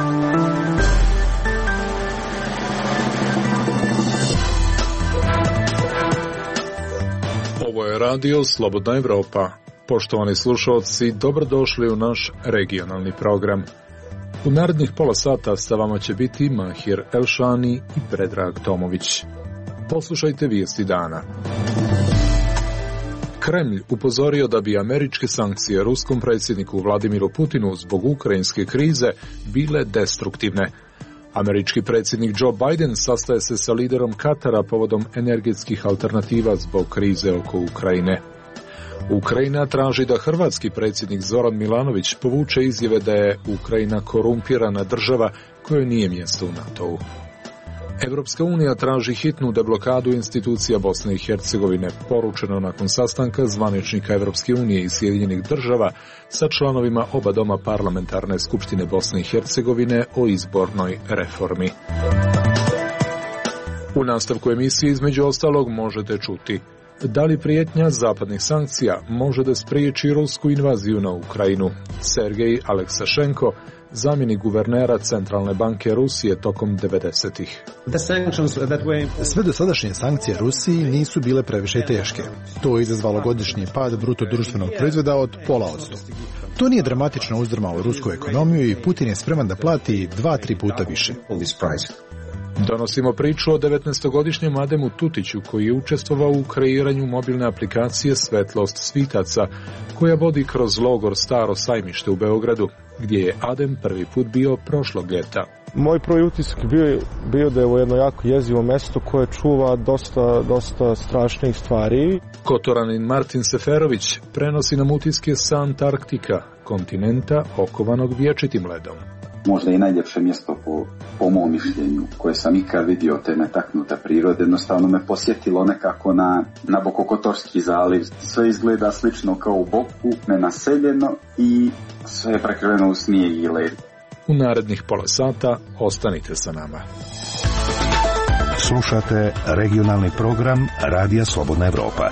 Ovo je radio Slobodna Evropa. Poštovani slušalci, dobrodošli u naš regionalni program. U narednih pola sata sa vama će biti Mahir Elšani i Predrag Tomović. Poslušajte vijesti dana. Kremlj upozorio da bi američke sankcije ruskom predsjedniku Vladimiru Putinu zbog ukrajinske krize bile destruktivne. Američki predsjednik Joe Biden sastaje se sa liderom Katara povodom energetskih alternativa zbog krize oko Ukrajine. Ukrajina traži da hrvatski predsjednik Zoran Milanović povuče izjave da je Ukrajina korumpirana država kojoj nije mjesto u NATO-u. Evropska unija traži hitnu deblokadu institucija Bosne i Hercegovine, poručeno nakon sastanka zvaničnika Evropske unije i Sjedinjenih država sa članovima oba doma parlamentarne skupštine Bosne i Hercegovine o izbornoj reformi. U nastavku emisije između ostalog možete čuti: da li prijetnja zapadnih sankcija može da spriječi rusku invaziju na Ukrajinu? Sergej Aleksašenko, zamjenik guvernera Centralne banke Rusije tokom 90-ih. Sve dosadašnje sankcije Rusiji nisu bile previše teške. To je izazvalo godišnji pad bruto društvenog proizvoda od 0,5%. To nije dramatično uzdrmalo rusku ekonomiju i Putin je spreman da plati 2-3 puta više. Donosimo priču o 19-godišnjem Ademu Tutiću koji je učestvovao u kreiranju mobilne aplikacije Svetlost svitaca koja vodi kroz logor Staro sajmište u Beogradu, gdje je Adem prvi put bio prošlog ljeta. Moj prvi utisak bio da je ovo jedno jako jezivo mesto koje čuva dosta strašnih stvari. Kotoranin Martin Seferović prenosi nam utiske sa Antarktika, kontinenta okovanog vječitim ledom. Možda i najljepše mjesto po mom mišljenju koje sam ikad vidio te netaknute prirode. Jednostavno me posjetilo nekako na Bokokotorski zaliv. Sve izgleda slično kao u Boku, nenaseljeno i sve je prekriveno u snijeg i led. U narednih pola sata ostanite sa nama. Slušate regionalni program Radija Slobodna Evropa.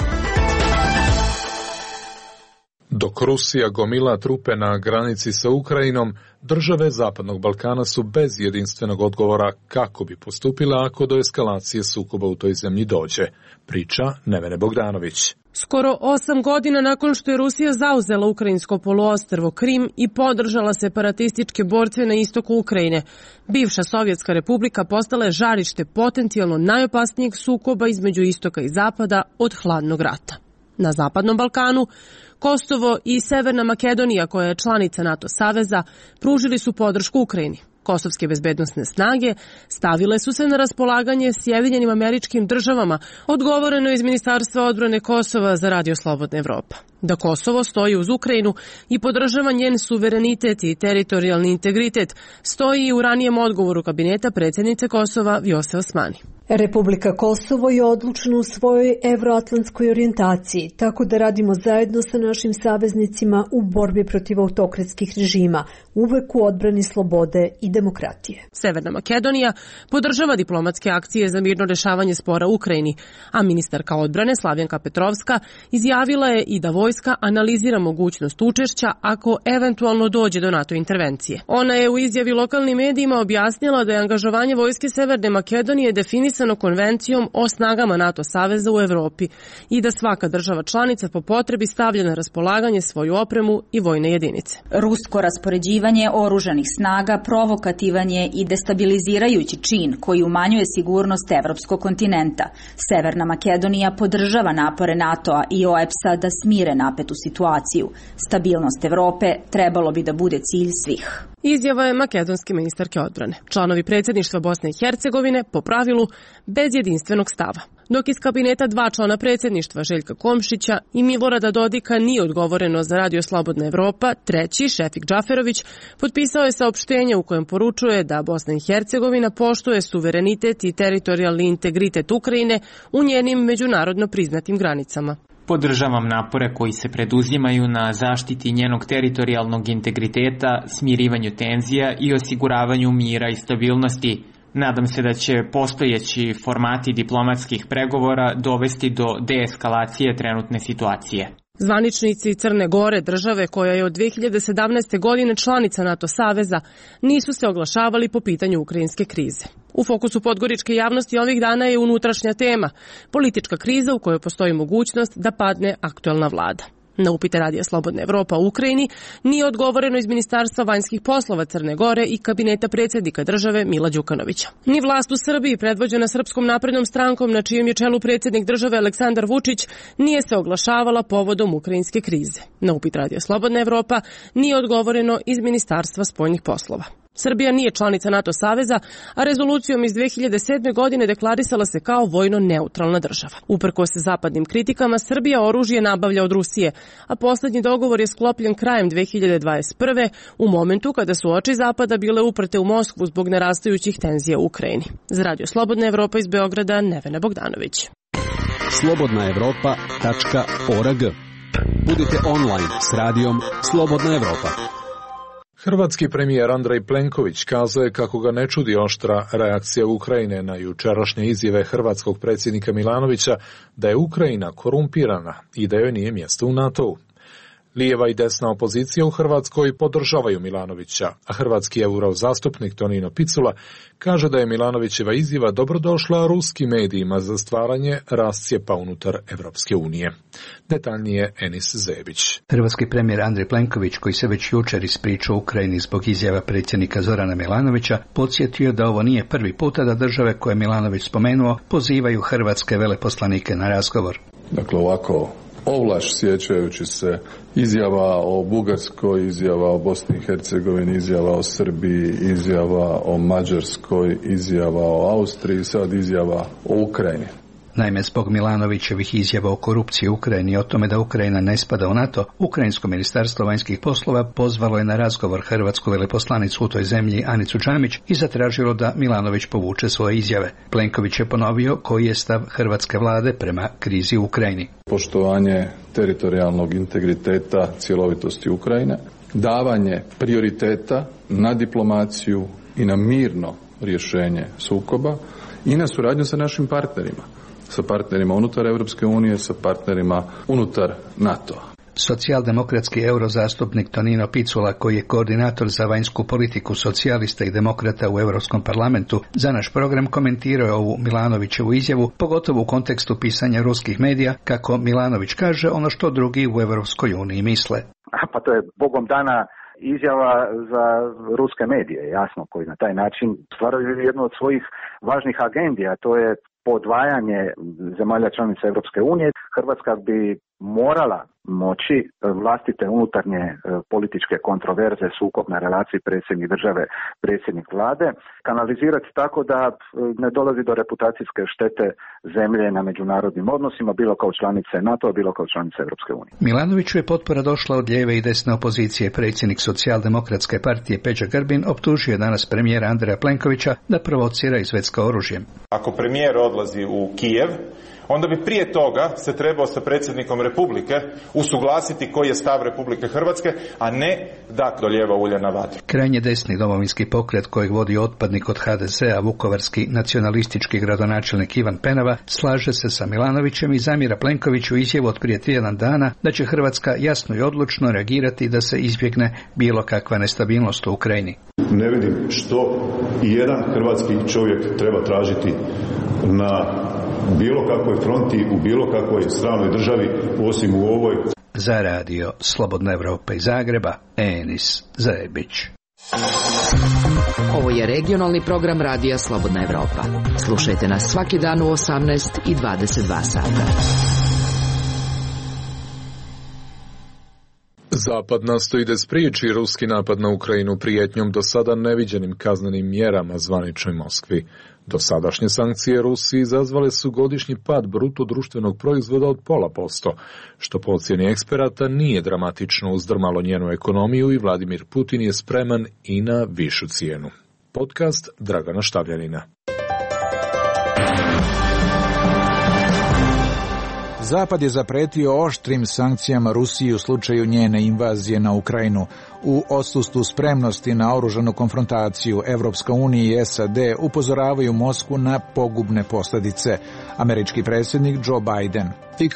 Dok Rusija gomila trupe na granici sa Ukrajinom, države Zapadnog Balkana su bez jedinstvenog odgovora kako bi postupila ako do eskalacije sukoba u toj zemlji dođe. Priča Nevene Bogdanović. Skoro 8 godina nakon što je Rusija zauzela ukrajinsko poluostrvo Krim i podržala separatističke borce na istoku Ukrajine, bivša Sovjetska republika postala je žarište potencijalno najopasnijeg sukoba između istoka i zapada od hladnog rata. Na Zapadnom Balkanu Kosovo i Severna Makedonija, koja je članica NATO saveza, pružili su podršku Ukrajini. Kosovske bezbednosne snage stavile su se na raspolaganje Sjedinjenim Američkim Državama, odgovoreno iz Ministarstva odbrane Kosova za Radio Slobodna Evropa. Da Kosovo stoji uz Ukrajinu i podržava njen suverenitet i teritorijalni integritet, stoji i u ranijem odgovoru kabineta predsjednice Kosova Vjose Osmani. Republika Kosovo je odlučna u svojoj evroatlantskoj orijentaciji, tako da radimo zajedno sa našim saveznicima u borbi protiv autokratskih režima, uvek u odbrani slobode i demokratije. Severna Makedonija podržava diplomatske akcije za mirno rješavanje spora u Ukrajini, a ministarka odbrane Slavjanka Petrovska izjavila je i da vojska analizira mogućnost učešća ako eventualno dođe do NATO intervencije. Ona je u izjavi lokalnim medijima objasnila da je angažovanje vojske Severne Makedonije definisano konvencijom o snagama NATO saveza u Evropi i da svaka država članica po potrebi stavlja na raspolaganje svoju opremu i vojne jedinice. Rusko raspoređivanje oružanih snaga provokativan je i destabilizirajući čin koji umanjuje sigurnost evropskog kontinenta. Severna Makedonija podržava napore NATO-a i OEPS-a da smire napetu situaciju. Stabilnost Evrope trebalo bi da bude cilj svih. Izjava je makedonske ministarke odbrane. Članovi predsjedništva Bosne i Hercegovine, po pravilu, bez jedinstvenog stava. Dok iz kabineta 2 člana predsjedništva, Željka Komšića i Milorada Dodika, nije odgovoreno za Radio Slobodna Evropa, treći, Šefik Džaferović, potpisao je saopštenje u kojem poručuje da Bosna i Hercegovina poštuje suverenitet i teritorijalni integritet Ukrajine u njenim međunarodno priznatim granicama. Podržavam napore koji se preduzimaju na zaštiti njenog teritorijalnog integriteta, smirivanju tenzija i osiguravanju mira i stabilnosti. Nadam se da će postojeći formati diplomatskih pregovora dovesti do deeskalacije trenutne situacije. Zvaničnici Crne Gore, države koja je od 2017. godine članica NATO saveza, nisu se oglašavali po pitanju ukrajinske krize. U fokusu podgoričke javnosti ovih dana je unutrašnja tema, politička kriza u kojoj postoji mogućnost da padne aktuelna vlada. Na upite Radija Slobodna Evropa u Ukrajini nije odgovoreno iz Ministarstva vanjskih poslova Crne Gore i kabineta predsjednika države Mila Đukanovića. Ni vlast u Srbiji, predvođena Srpskom naprednom strankom na čijem je čelu predsjednik države Aleksandar Vučić, nije se oglašavala povodom ukrajinske krize. Na upit Radija Slobodna Evropa nije odgovoreno iz Ministarstva spoljnih poslova. Srbija nije članica NATO saveza, a rezolucijom iz 2007. godine deklarisala se kao vojno neutralna država. Uprkos zapadnim kritikama, Srbija oružje nabavlja od Rusije, a posljednji dogovor je sklopljen krajem 2021. u momentu kada su oči Zapada bile uprte u Moskvu zbog narastajućih tenzija u Ukrajini. Za Radio Slobodna Evropa iz Beograda, Nevena Bogdanović. slobodnaevropa.org. Budite online s radijom Slobodna Evropa. Hrvatski premijer Andrej Plenković kazao je kako ga ne čudi oštra reakcija Ukrajine na jučerašnje izjave hrvatskog predsjednika Milanovića da je Ukrajina korumpirana i da joj nije mjesto u NATO-u. Lijeva i desna opozicija u Hrvatskoj podržavaju Milanovića, a hrvatski eurozastupnik Tonino Picula kaže da je Milanovićeva izjava dobrodošla ruskim medijima za stvaranje rascjepa unutar Evropske unije. Detaljnije Enis Zebić. Hrvatski premijer Andrej Plenković, koji se već jučer ispričao u Ukrajini zbog izjava predsjednika Zorana Milanovića, podsjetio da ovo nije prvi puta da države koje Milanović spomenuo pozivaju hrvatske veleposlanike na razgovor. Dakle, ovako ovlaš sjećajući se izjava o Bugarskoj, izjava o Bosni i Hercegovini, izjava o Srbiji, izjava o Mađarskoj, izjava o Austriji, sad izjava o Ukrajini. Naime, zbog Milanovićevih izjava o korupciji u Ukrajini i o tome da Ukrajina ne spada u NATO, Ukrajinsko ministarstvo vanjskih poslova pozvalo je na razgovor hrvatsku veleposlanicu u toj zemlji Anicu Džamić i zatražilo da Milanović povuče svoje izjave. Plenković je ponovio koji je stav hrvatske vlade prema krizi u Ukrajini. Poštovanje teritorijalnog integriteta, cjelovitosti Ukrajine, davanje prioriteta na diplomaciju i na mirno rješenje sukoba i na suradnju sa našim partnerima. Sa partnerima unutar Europske unije, sa partnerima unutar NATO-a. Socijaldemokratski eurozastupnik Tonino Picula, koji je koordinator za vanjsku politiku socijalista i demokrata u Europskom parlamentu, za naš program komentirao ovu Milanovićevu izjavu, pogotovo u kontekstu pisanja ruskih medija, kako Milanović kaže ono što drugi u Europskoj uniji misle. Pa to je bogom dana izjava za ruske medije, jasno, koji na taj način stvaraju jednu od svojih važnih agendi, a to je podvajanje zemalja članica Europske unije. Hrvatska bi morala moći vlastite unutarnje političke kontroverze, sukob na relaciji predsjednik države, predsjednik vlade, kanalizirati tako da ne dolazi do reputacijske štete zemlje na međunarodnim odnosima, bilo kao članice NATO-a, bilo kao članice Europske unije. Milanoviću je potpora došla od lijeve i desne opozicije. Predsjednik Socijaldemokratske partije Peđa Grbin optužio je danas premijera Andreja Plenkovića da provocira i zvecka oružjem. Ako premijer odlazi u Kijev, onda bi prije toga se trebao sa predsjednikom Republike usuglasiti koji je stav Republike Hrvatske, a ne da dolijeva ulje na vatru. Krajnje desni domovinski pokret kojeg vodi otpadnik od HDZ-a, vukovarski nacionalistički gradonačelnik Ivan Penava, slaže se sa Milanovićem i zamjera Plenkoviću izjavu od prije tjedan dana da će Hrvatska jasno i odlučno reagirati da se izbjegne bilo kakva nestabilnost u Ukrajini. Ne vidim što i jedan hrvatski čovjek treba tražiti na bilo kakvoj fronti, u bilo kakvoj stranoj državi, osim u ovoj. Za radio Slobodna Evropa iz Zagreba, Enis Zebić. Ovo je regionalni program Radija Slobodna Evropa. Slušajte nas svaki dan u 18 i 22 sata. Zapad nastoji da spriječi ruski napad na Ukrajinu prijetnjom do sada neviđenim kaznenim mjerama zvaničnoj Moskvi. Dosadašnje sankcije Rusiji izazvale su godišnji pad bruto društvenog proizvoda od 0,5%, što po ocjeni eksperata nije dramatično uzdrmalo njenu ekonomiju i Vladimir Putin je spreman i na višu cijenu. Podcast Dragana Štavljanina. Zapad je zapretio oštrim sankcijama Rusiji u slučaju njene invazije na Ukrajinu. U odsustvu spremnosti na oružanu konfrontaciju, Evropska unija i SAD upozoravaju Moskvu na pogubne posljedice. Američki predsjednik Joe Biden.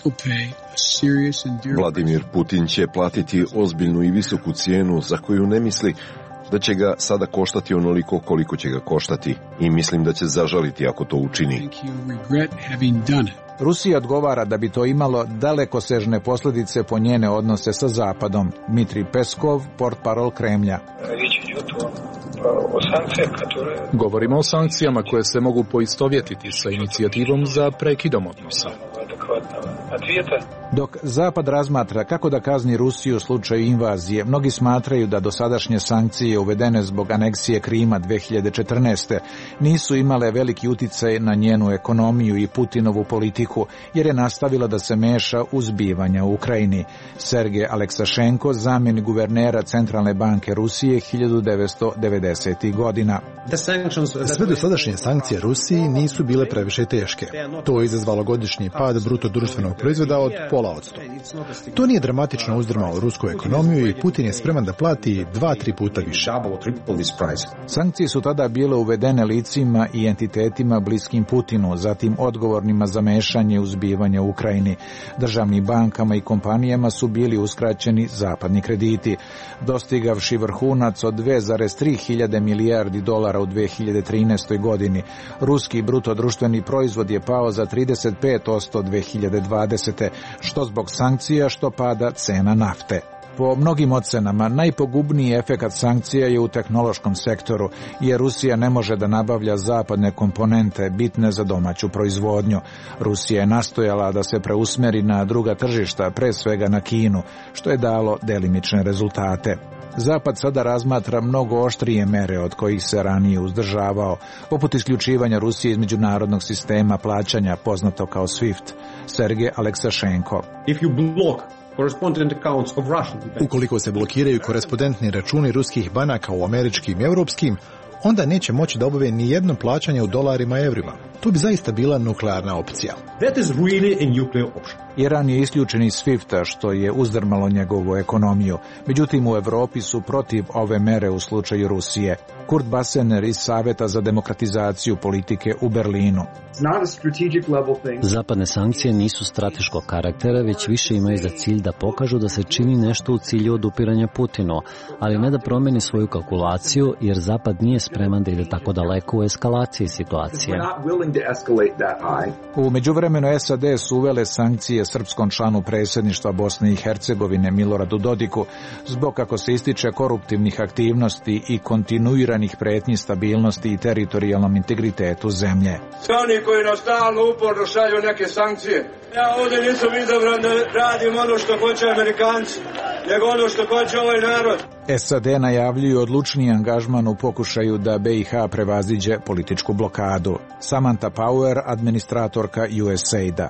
Vladimir Putin će platiti ozbiljnu i visoku cijenu za koju ne misli da će ga sada koštati onoliko koliko će ga koštati i mislim da će zažaliti ako to učini. Rusija odgovara da bi to imalo dalekosežne posljedice po njene odnose sa Zapadom. Dmitrij Peskov, portparol Kremlja. Govorimo o sankcijama koje se mogu poistovjetiti sa inicijativom za prekidom odnosa. Dok Zapad razmatra kako da kazni Rusiju u slučaju invazije, mnogi smatraju da dosadašnje sankcije uvedene zbog aneksije Krima 2014. nisu imale veliki uticaj na njenu ekonomiju i Putinovu politiku, jer je nastavila da se meša u zbivanja u Ukrajini. Sergej Aleksašenko, zamjenik guvernera Centralne banke Rusije 1990. godina. Sve dosadašnje sankcije Rusiji nisu bile previše teške. To je izazvalo godišnji pad bruto društvenog proizvoda od 0,5%. To nije dramatično uzdrmalo rusku ekonomiju i Putin je spreman da plati 2-3 puta više. Sankcije su tada bile uvedene licima i entitetima bliskim Putinu, zatim odgovornima za mešanje u zbivanje u Ukrajini. Državnim bankama i kompanijama su bili uskraćeni zapadni krediti, dostigavši vrhunac od 2,3 hiljade milijardi dolara u 2013. godini. Ruski bruto društveni proizvod je pao za 35% 2020. što zbog sankcija, što pada cena nafte. Po mnogim ocenama, najpogubniji efekat sankcija je u tehnološkom sektoru, jer Rusija ne može da nabavlja zapadne komponente bitne za domaću proizvodnju. Rusija je nastojala da se preusmeri na druga tržišta, pre svega na Kinu, što je dalo delimične rezultate. Zapad sada razmatra mnogo oštrije mere od kojih se ranije uzdržavao, poput isključivanja Rusije iz međunarodnog sistema plaćanja poznato kao SWIFT. Sergej Aleksašenko. Ukoliko se blokiraju korespondentni računi ruskih banaka u američkim i europskim, onda neće moći da obave ni jedno plaćanje u dolarima i evrima. To bi zaista bila nuklearna opcija. Iran je isključen iz SWIFT-a, što je uzdrmalo njegovu ekonomiju. Međutim, u Evropi su protiv ove mere u slučaju Rusije. Kurt Bassener iz Saveta za demokratizaciju politike u Berlinu. Zapadne sankcije nisu strateškog karaktera, već više imaju za cilj da pokažu da se čini nešto u cilju odupiranja Putinu, ali ne da promeni svoju kalkulaciju, jer Zapad nije spreman da ide tako daleko u eskalaciji situacije. U međuvremenu SAD su uvele sankcije srpskom članu predsjedništva Bosne i Hercegovine Miloradu Dodiku zbog, kako se ističe, koruptivnih aktivnosti i kontinuiranih pretnji stabilnosti i teritorijalnom integritetu zemlje. Oni koji nas stalno uporno šalju neke sankcije. Ja ovdje nisam izabran da radim ono što hoće Amerikanci, nego ono što hoće ovaj narod. SAD najavljuju odlučniji angažman u pokušaju da BiH prevaziđe političku blokadu. Samantha Power, administratorka USAID-a.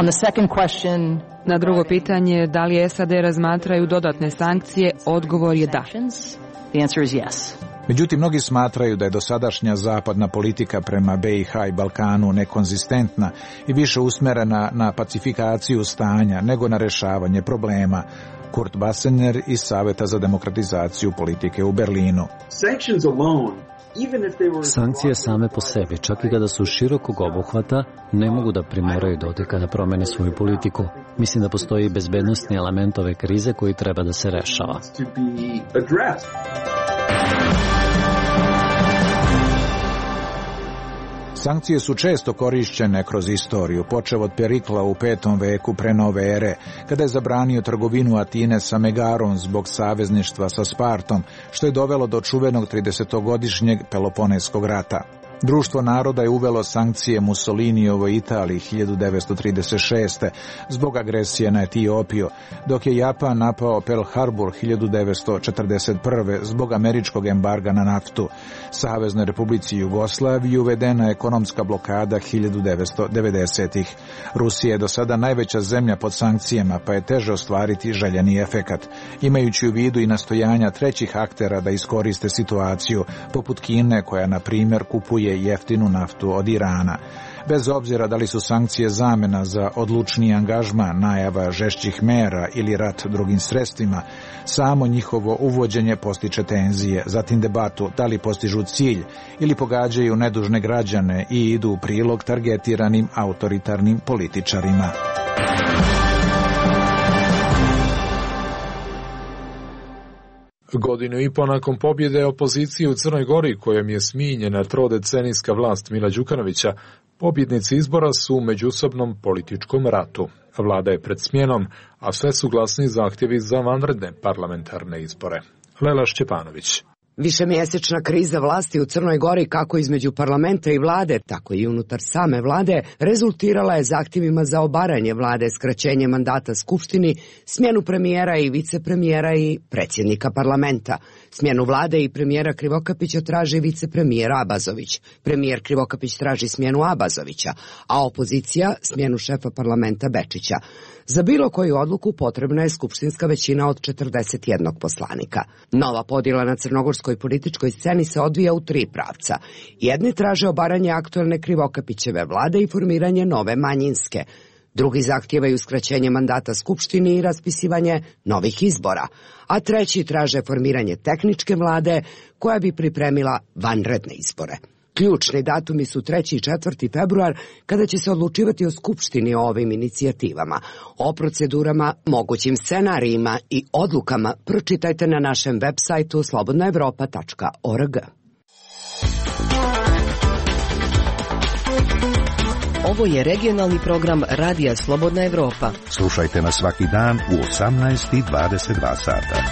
Na drugo pitanje, da li SAD razmatraju dodatne sankcije, odgovor je da. Međutim, mnogi smatraju da je dosadašnja zapadna politika prema BiH i Balkanu nekonzistentna i više usmerena na pacifikaciju stanja nego na rješavanje problema. Kurt Bassener iz Saveta za demokratizaciju politike u Berlinu. Sankcije same po sebi, čak i kada su širokog obuhvata, ne mogu da primoraju Dodika da promene svoju politiku. Mislim da postoji bezbednosni element ove krize koji treba da se rešava. Sankcije su često korišćene kroz istoriju, počev od Perikla u 5. veku pre nove ere, kada je zabranio trgovinu Atine sa Megarom zbog savezništva sa Spartom, što je dovelo do čuvenog 30-godišnjeg Peloponeskog rata. Društvo naroda je uvelo sankcije Mussolinijevoj Italiji 1936. zbog agresije na Etiopiju, dok je Japan napao Pearl Harbor 1941. zbog američkog embarga na naftu. Saveznoj Republici Jugoslaviji uvedena je ekonomska blokada 1990-ih. Rusija je do sada najveća zemlja pod sankcijama, pa je teže ostvariti željeni efekat, imajući u vidu i nastojanja trećih aktera da iskoriste situaciju, poput Kine koja, na primjer, kupuje jeftinu naftu od Irana. Bez obzira da li su sankcije zamena za odlučniji angažman, najava žešćih mera ili rat drugim sredstvima, samo njihovo uvođenje postiče tenzije, zatim debatu da li postižu cilj ili pogađaju nedužne građane i idu u prilog targetiranim autoritarnim političarima. Godinu i po nakon pobjede opozicije u Crnoj Gori, kojom je smijenjena trodecenijska vlast Mila Đukanovića, pobjednici izbora su u međusobnom političkom ratu. Vlada je pred smjenom, a sve su glasni zahtjevi za vanredne parlamentarne izbore. Lela Šćepanović. Višemjesečna kriza vlasti u Crnoj Gori, kako između parlamenta i vlade, tako i unutar same vlade, rezultirala je zahtjevima za obaranje vlade, skraćenje mandata Skupštini, smjenu premijera i vicepremijera i predsjednika parlamenta. Smjenu vlade i premijera Krivokapića traži vicepremijer Abazović. Premijer Krivokapić traži smjenu Abazovića, a opozicija smjenu šefa parlamenta Bečića. Za bilo koju odluku potrebna je skupštinska većina od 41 poslanika. Nova podjela na crnogorskoj političkoj sceni se odvija u 3 pravca. Jedni traže obaranje aktualne Krivokapićeve vlade i formiranje nove manjinske. Drugi zahtijevaju skraćenje mandata Skupštini i raspisivanje novih izbora. A treći traže formiranje tehničke vlade koja bi pripremila vanredne izbore. Ključni datumi su 3. i 4. februar, kada će se odlučivati o Skupštini o ovim inicijativama. O procedurama, mogućim scenarijima i odlukama pročitajte na našem web sajtu slobodnaevropa.org. Ovo je regionalni program Radija Slobodna Evropa. Slušajte nas svaki dan u 18:22 sata.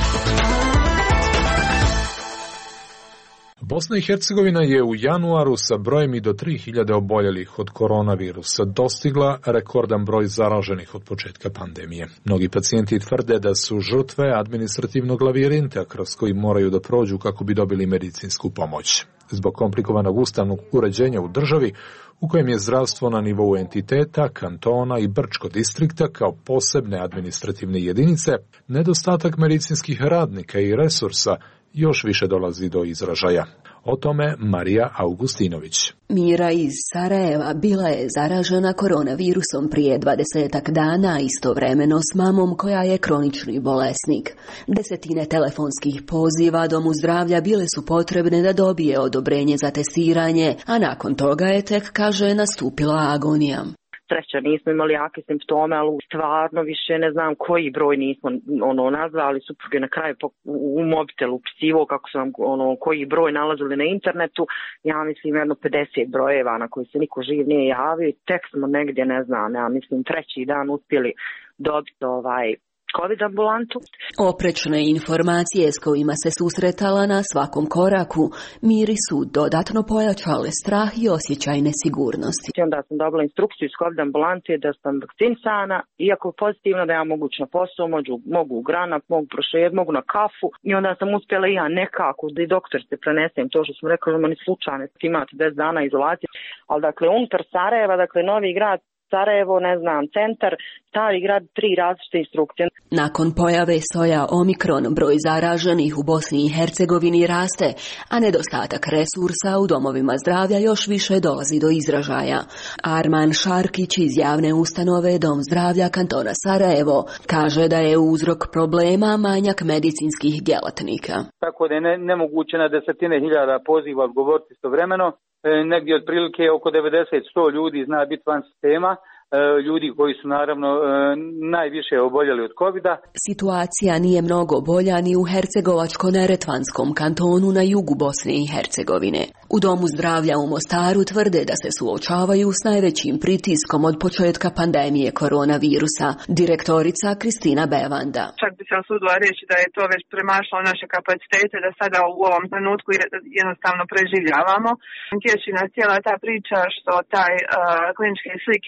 Bosna i Hercegovina je u januaru sa brojem i do 3000 oboljelih od koronavirusa dostigla rekordan broj zaraženih od početka pandemije. Mnogi pacijenti tvrde da su žrtve administrativnog lavirinta kroz koji moraju da prođu kako bi dobili medicinsku pomoć. Zbog komplikovanog ustavnog uređenja u državi, u kojem je zdravstvo na nivou entiteta, kantona i Brčko distrikta kao posebne administrativne jedinice, nedostatak medicinskih radnika i resursa još više dolazi do izražaja. O tome Marija Augustinović. Mira iz Sarajeva bila je zaražena koronavirusom prije 20 dana, istovremeno s mamom koja je kronični bolesnik. Desetine telefonskih poziva domu zdravlja bile su potrebne da dobije odobrenje za testiranje, a nakon toga je tek, kaže, nastupila agonija. Sreća, nismo imali jake simptome, ali stvarno više ne znam koji broj nismo nazvali. Suprug je na kraju u mobitelu upisivo kako su nam koji broj nalazili na internetu. Ja mislim jedno 50 brojeva na koji se niko živ nije javio. Tek smo negdje, ne znam, ja mislim 3. dan uspjeli dobiti COVID ambulantu. Oprečne informacije s kojima se susretala na svakom koraku Miri su dodatno pojačale strah i osjećaj nesigurnosti. Onda sam dobila instrukciju iz COVID ambulante da sam vakcinisana, iako pozitivno da ja mogu na posao, mogu u granat, mogu prošet, mogu na kafu i onda sam uspjela i ja nekako da i doktor se prenesem to što sam rekla, da meni slučajno imate 10 dana izolacije, ali dakle unutar Sarajeva, dakle Novi Grad, Sarajevo, ne znam, centar, Stari grad, 3 različite instrukcije. Nakon pojave soja Omikron, broj zaraženih u Bosni i Hercegovini raste, a nedostatak resursa u domovima zdravlja još više dolazi do izražaja. Arman Šarkić iz javne ustanove Dom zdravlja kantona Sarajevo kaže da je uzrok problema manjak medicinskih djelatnika. Tako da je nemoguće na desetine hiljada poziva odgovoriti istovremeno. Negdje otprilike oko 90-100 ljudi zna biti van sistema, ljudi koji su naravno najviše oboljeli od covida. Situacija nije mnogo bolja ni u Hercegovačko-neretvanskom kantonu na jugu Bosne i Hercegovine. U Domu zdravlja u Mostaru tvrde da se suočavaju s najvećim pritiskom od početka pandemije koronavirusa. Direktorica Kristina Bevanda. Čak bi se osudila reći da je to već premašlo naše kapacitete, da sada u ovom trenutku jednostavno preživljavamo. Tješi nas cijela ta priča što taj kliničke slike u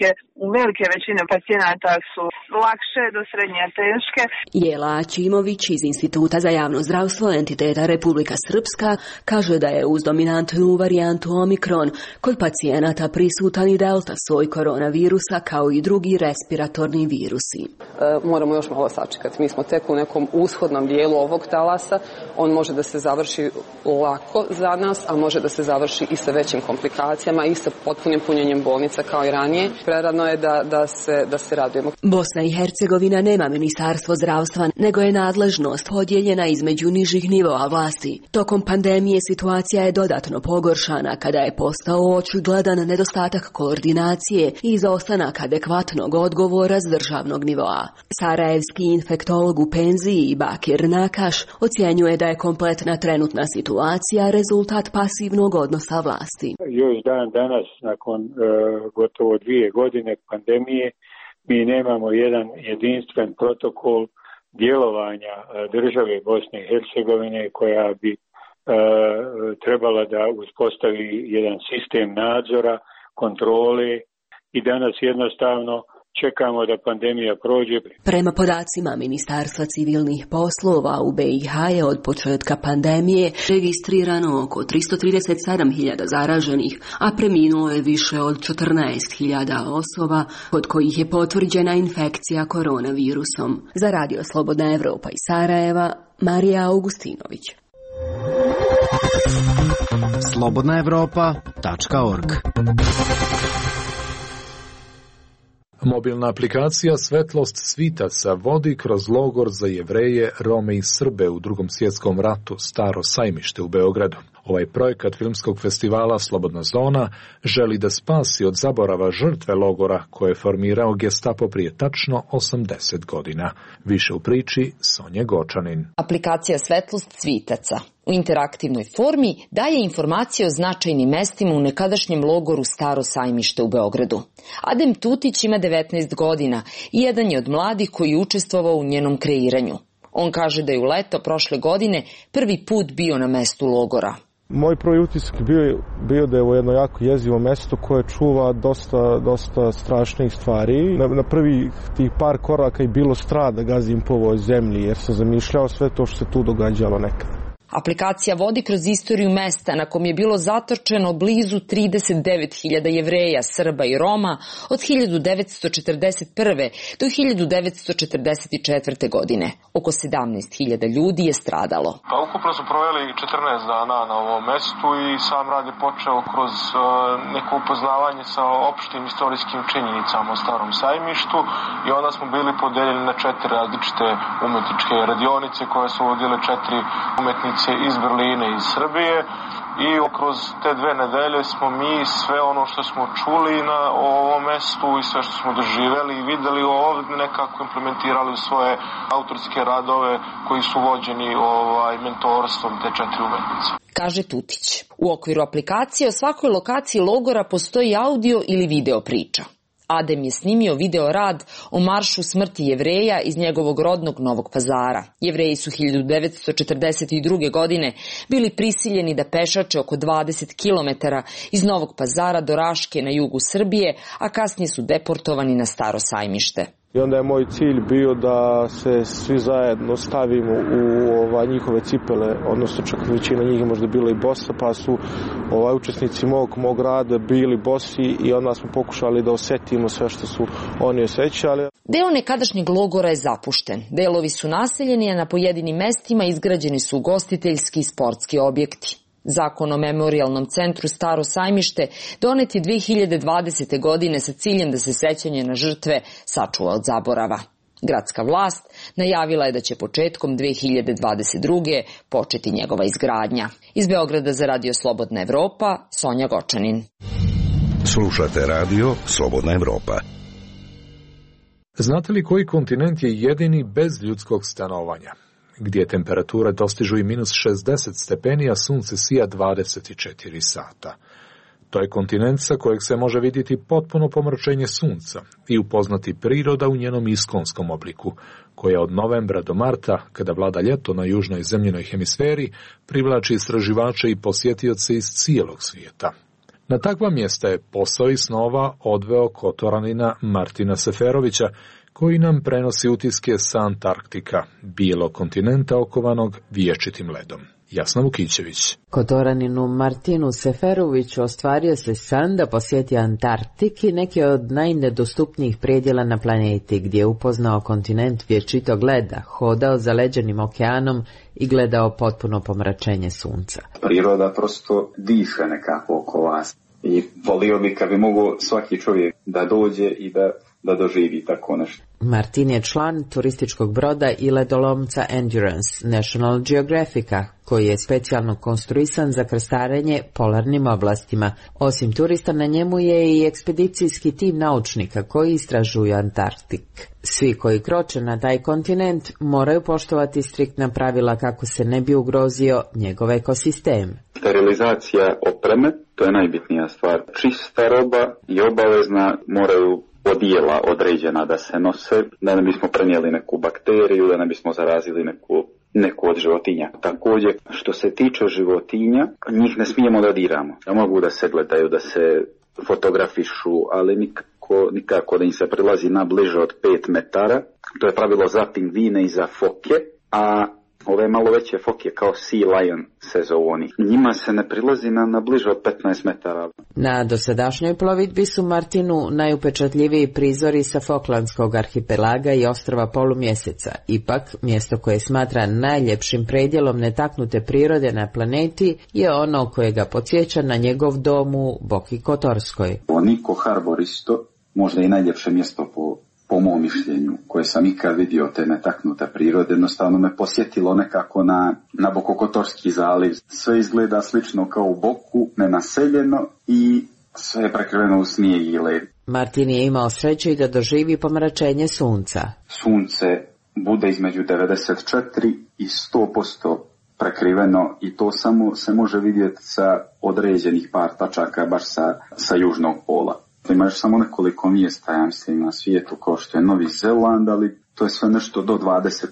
velike većine pacijenata su lakše do srednje teške. Jela Ćimović iz Instituta za javno zdravstvo entiteta Republika Srpska kaže da je uz dominantnu varijantu Omikron kod pacijenata prisutan i delta soj koronavirusa kao i drugi respiratorni virusi. Moramo još malo sačekati. Mi smo tek u nekom ushodnom dijelu ovog talasa. On može da se završi lako za nas, a može da se završi i sa većim komplikacijama i sa potpunim punjenjem bolnica kao i ranije. Prerano je da se radujemo. Bosna i Hercegovina nema ministarstvo zdravstva, nego je nadležnost podijeljena između nižih nivoa vlasti. Tokom pandemije situacija je dodatno pogoršana kada je postao očigledan nedostatak koordinacije i izostanak adekvatnog odgovora s državnog nivoa. Sarajevski infektolog u penziji Bakir Nakaš ocjenjuje da je kompletna trenutna situacija rezultat pasivnog odnosa vlasti. Još dan danas, nakon gotovo 2 godine pandemije, mi nemamo jedan jedinstven protokol djelovanja države Bosne i Hercegovine koja bi trebala da uspostavi jedan sistem nadzora, kontrole i danas jednostavno čekamo da pandemija prođe. Prema podacima Ministarstva civilnih poslova u BiH je od početka pandemije registrirano oko 337.000 zaraženih, a preminulo je više od 14.000 osoba kod kojih je potvrđena infekcija koronavirusom. Za Radio Slobodna Evropa iz Sarajeva, Marija Augustinović. slobodnaevropa.org. Mobilna aplikacija Svetlost svitaca vodi kroz logor za Jevreje, Rome i Srbe u Drugom svjetskom ratu Staro sajmište u Beogradu. Ovaj projekat filmskog festivala Slobodna zona želi da spasi od zaborava žrtve logora koje je formirao Gestapo prije tačno 80 godina. Više u priči Sonje Gočanin. Aplikacija Svetlost svitaca u interaktivnoj formi daje informacije o značajnim mestima u nekadašnjem logoru Staro sajmište u Beogradu. Adem Tutić ima 19 godina i jedan je od mladih koji je učestvovao u njenom kreiranju. On kaže da je u leto prošle godine prvi put bio na mestu logora. Moj prvi utisak bio da je ovo jedno jako jezivo mesto koje čuva dosta strašnih stvari. Na prvi tih par koraka je bilo strah da gazim po ovoj zemlji jer sam zamišljao sve to što se tu događalo nekad. Aplikacija vodi kroz istoriju mesta na kom je bilo zatočeno blizu 39.000 Jevreja, Srba i Roma od 1941. do 1944. godine. Oko 17.000 ljudi je stradalo. Ukupno su proveli 14 dana na ovom mestu i sam rad je počeo kroz neko upoznavanje sa opštim istorijskim činjenicama o Starom sajmištu i onda smo bili podeljeni na 4 različite umetničke radionice koje su vodile 4 umetnice iz Berlina i iz Srbije i kroz te 2 nedelje smo mi sve ono što smo čuli na ovom mestu i sve što smo doživjeli i videli ovdje nekako implementirali u svoje autorske radove koji su vođeni mentorstvom te 4 umetnice. Kaže Tutić. U okviru aplikacije o svakoj lokaciji logora postoji audio ili video priča. Adem je snimio video rad o maršu smrti Jevreja iz njegovog rodnog Novog Pazara. Jevreji su 1942. godine bili prisiljeni da pešače oko 20 kilometara iz Novog Pazara do Raške na jugu Srbije, a kasnije su deportovani na Staro sajmište. I onda je moj cilj bio da se svi zajedno stavimo u njihove cipele, odnosno čak većina njih je možda bila i bosa, pa su učesnici mog rada bili bosi i onda smo pokušali da osetimo sve što su oni osjećali. Deo nekadašnjeg logora je zapušten. Delovi su naseljeni, a na pojedinim mestima izgrađeni su ugostiteljski i sportski objekti. Zakon o memorijalnom centru Staro sajmište donet je 2020. godine sa ciljem da se sećanje na žrtve sačuva od zaborava. Gradska vlast najavila je da će početkom 2022. početi njegova izgradnja. Iz Beograda za Radio Slobodna Evropa, Sonja Gočanin. Slušate Radio Slobodna Evropa. Znate li koji kontinent je jedini bez ljudskog stanovanja? Gdje temperature dostižu i minus 60 stepeni, a sunce sija 24 sata. To je kontinent sa kojeg se može vidjeti potpuno pomračenje sunca i upoznati priroda u njenom iskonskom obliku, koja od novembra do marta, kada vlada ljeto na južnoj zemljinoj hemisferi, privlači istraživače i posjetioce iz cijelog svijeta. Na takva mjesta je posao i snova odveo Kotoranina Martina Seferovića, koji nam prenosi utiske sa Antarktika, bijelog kontinenta okovanog vječitim ledom. Jasna Vukićević. Kotoraninu Martinu Seferoviću ostvario se san da posjeti Antarktik i neki od najnedostupnijih predjela na planeti, gdje je upoznao kontinent vječitog leda, hodao zaleđenim okeanom i gledao potpuno pomračenje sunca. Priroda prosto diše nekako oko vas i volio bi kad bi mogo svaki čovjek da dođe i da doživi tako nešto. Martin je član turističkog broda i ledolomca Endurance National Geographica, koji je specijalno konstruisan za krstarenje polarnim oblastima. Osim turista, na njemu je i ekspedicijski tim naučnika koji istražuju Antarktik. Svi koji kroče na taj kontinent moraju poštovati striktna pravila kako se ne bi ugrozio njegov ekosistem. Sterilizacija opreme, to je najbitnija stvar. Čista roba i obavezna, moraju odijela određena da se nose, da ne bismo prenijeli neku bakteriju, da ne bismo zarazili neku od životinja. Također, što se tiče životinja, njih ne smijemo da diramo. Da mogu da se gledaju, da se fotografišu, ali nikako da im se prilazi na bliže od 5 metara. To je pravilo za pingvine i za foke, a ove malo veće foke kao Sea Lion se zovu oni. Njima se ne prilazi na bliže od 15 metara. Na dosadašnjoj plovidbi su Martinu najupečatljiviji prizori sa Falklandskog arhipelaga i ostrva polumjeseca. Ipak, mjesto koje smatra najljepšim predjelom netaknute prirode na planeti je ono koje ga podsjeća na njegov dom u Boki Kotorskoj. Niko Harbor isto, možda i najljepše mjesto po mom mišljenju, koje sam ikad vidio te netaknute prirode, jednostavno me posjetilo nekako na Bokokotorski zaliv. Sve izgleda slično kao u Boku, nenaseljeno i sve je prekriveno u snijeg i led. Martin je imao sreće i da doživi pomračenje sunca. Sunce bude između 94 i 100% prekriveno i to samo se može vidjeti sa određenih par tačaka, baš sa južnog pola. Imaš samo nekoliko mjesta, ja mislim, na svijetu kao što je Novi Zeland, ali to je sve nešto do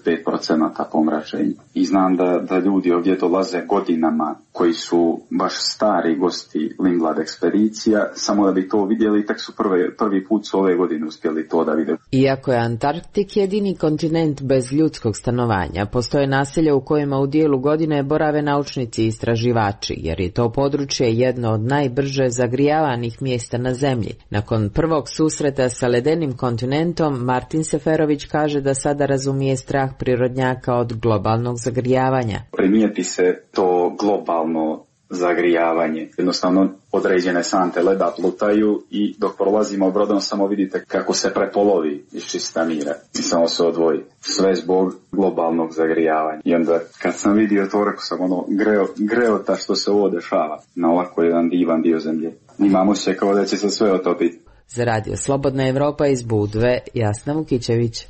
25% pomračenja. I znam da ljudi ovdje dolaze godinama koji su baš stari gosti Lindblad ekspedicija, samo da bi to vidjeli, tek su prvi put su ove godine uspjeli to da vide. Iako je Antarktik jedini kontinent bez ljudskog stanovanja, postoje naselja u kojima u dijelu godine borave naučnici i istraživači, jer je to područje jedno od najbrže zagrijavanih mjesta na zemlji. Nakon prvog susreta sa ledenim kontinentom, Martin Seferović kaže da sada razumije strah prirodnjaka od globalnog zagrijavanja. Primijeti se to globalno zagrijavanje. Jednostavno određene sante leda plutaju i dok prolazimo brodom samo vidite kako se prepolovi iz čista mira i samo se odvoji. Sve zbog globalnog zagrijavanja. I onda kad sam vidio to, rekao sam greota što se ovo dešava na ovako jedan divan dio zemlje. Imamo se kao da će se sve otopiti. Za Radio Slobodna Evropa iz Budve, Jasna Vukićević.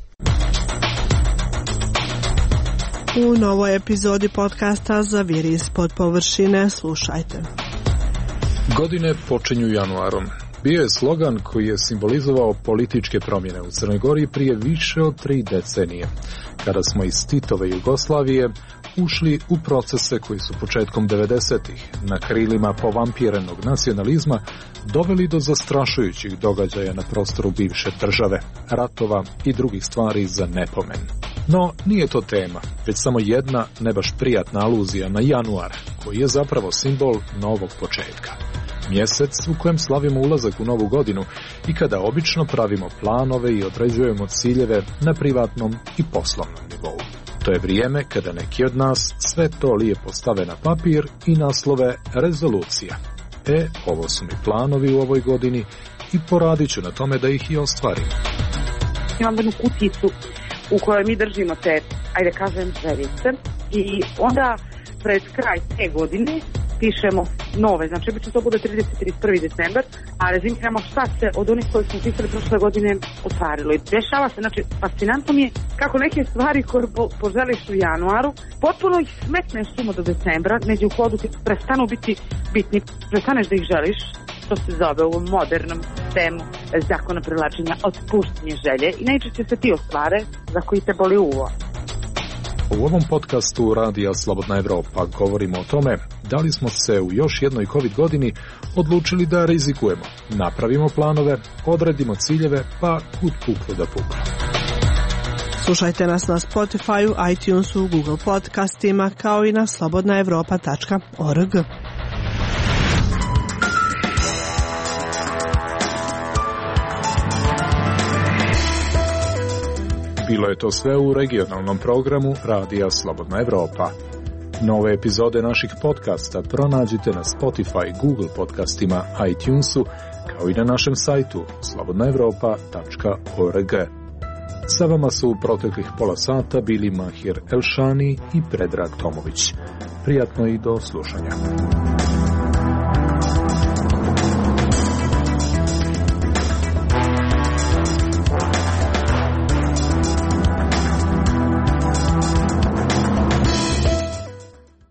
U novoj epizodi podcasta Zaviri ispod površine slušajte. Godine počinju januarom. Bio je slogan koji je simbolizovao političke promjene u Crnoj Gori prije više od 3 decenije, kada smo iz Titove Jugoslavije ušli u procese koji su početkom 90-ih na krilima povampirenog nacionalizma doveli do zastrašujućih događaja na prostoru bivše države, ratova i drugih stvari za nepomen. No, nije to tema, već samo jedna ne baš prijatna aluzija na januar, koji je zapravo simbol novog početka. Mjesec u kojem slavimo ulazak u novu godinu i kada obično pravimo planove i određujemo ciljeve na privatnom i poslovnom nivou. To je vrijeme kada neki od nas sve to lijepo stave na papir i naslove rezolucija. Ovo su mi planovi u ovoj godini i poradit ću na tome da ih i ostvarim. Imam jednu kuticu u kojoj mi držimo te, ajde kažem, željice i onda pred kraj te godine pišemo nove, znači obično to bude 31. decembar, a rezimiramo šta se od onih koji smo pisali prošle godine ostvarilo. I dešava se, znači fascinantno mi je kako neke stvari koje poželiš u januaru, potpuno ih smetne sumo do decembra, neđe u hodu ti prestanu biti bitni, prestaneš da ih želiš, što se zove u modernom sistemu zakona privlačenja otpuštanje želje i najčešće se ti ostvare za koji te boli uvo. U ovom podcastu Radija Slobodna Evropa govorimo o tome da li smo se u još jednoj COVID godini odlučili da rizikujemo, napravimo planove, odredimo ciljeve, pa kud puklo da puklo. Slušajte nas na Spotify, iTunesu, Google podcastima kao i na slobodnaevropa.org. Bilo je to sve u regionalnom programu Radija Slobodna Evropa. Nove epizode naših podcasta pronađite na Spotify, Google podcastima, iTunesu, kao i na našem sajtu slobodnaevropa.org. Sa vama su u proteklih pola sata bili Mahir Elšani i Predrag Tomović. Prijatno i do slušanja.